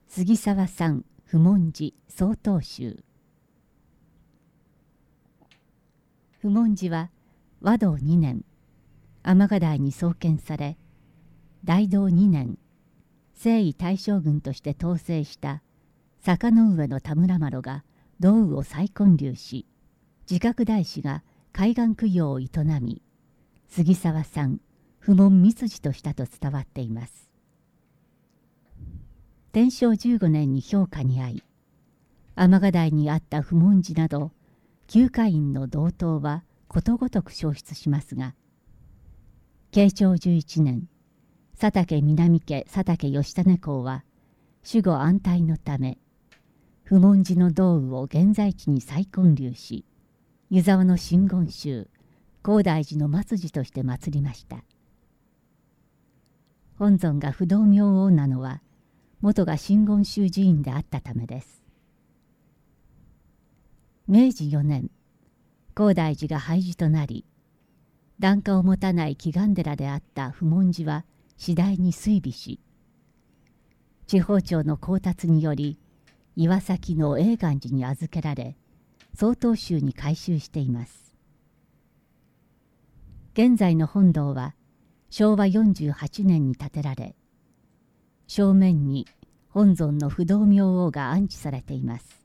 杉沢山普門寺曹洞宗。普門寺は和道2年天下台に創建され、大道2年征夷大将軍として統制した坂上田村麻呂が道具を再建立し、慈覚大師が海岸供養を営み、杉沢山普門密寺としたと伝わっています。天正15年に評価に遭い、天下台にあった普門寺など旧家院の道東はことごとく消失しますが、慶長11年、佐竹南家佐竹義胤公は守護安泰のため、普門寺の道具を現在地に再建立し、湯沢の真言宗高大寺の末寺として祀りました。本尊が不動明王なのは、元が真言宗寺院であったためです。明治4年、高大寺が廃寺となり、檀家を持たない祈願寺であった普門寺は次第に衰微し、地方庁の公達により岩崎の永願寺に預けられ、曹洞宗に改宗しています。現在の本堂は昭和48年に建てられ、正面に本尊の不動明王が安置されています。